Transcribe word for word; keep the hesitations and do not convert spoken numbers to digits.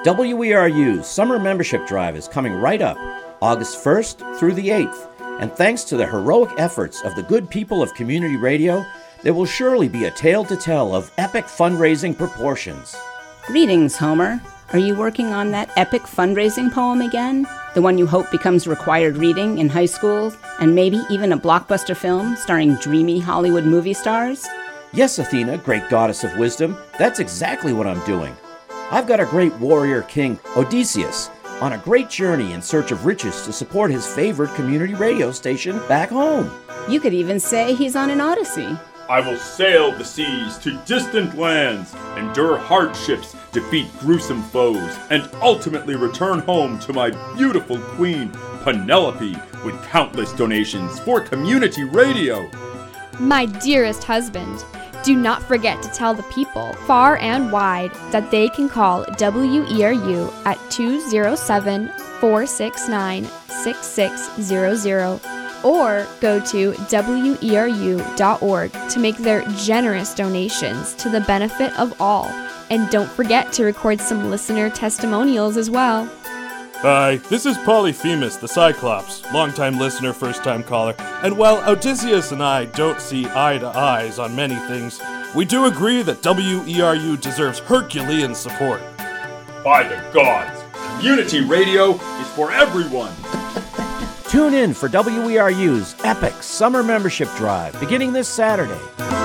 W E R U's Summer Membership Drive is coming right up, August first through the eighth, and thanks to the heroic efforts of the good people of community radio, there will surely be a tale to tell of epic fundraising proportions. Greetings, Homer. Are you working on that epic fundraising poem again? The one you hope becomes required reading in high school, and maybe even a blockbuster film starring dreamy Hollywood movie stars? Yes, Athena, great goddess of wisdom, that's exactly what I'm doing. I've got a great warrior king, Odysseus, on a great journey in search of riches to support his favorite community radio station back home. You could even say he's on an odyssey. I will sail the seas to distant lands, endure hardships, defeat gruesome foes, and ultimately return home to my beautiful queen, Penelope, with countless donations for community radio. My dearest husband, do not forget to tell the people, far and wide, that they can call W E R U at two oh seven, four six nine, six six zero zero or go to W E R U dot org to make their generous donations to the benefit of all. And don't forget to record some listener testimonials as well. Hi, this is Polyphemus, the Cyclops, longtime listener, first-time caller. And while Odysseus and I don't see eye to eyes on many things, we do agree that W E R U deserves Herculean support. By the gods, community radio is for everyone. Tune in for W E R U's epic Summer Membership Drive beginning this Saturday.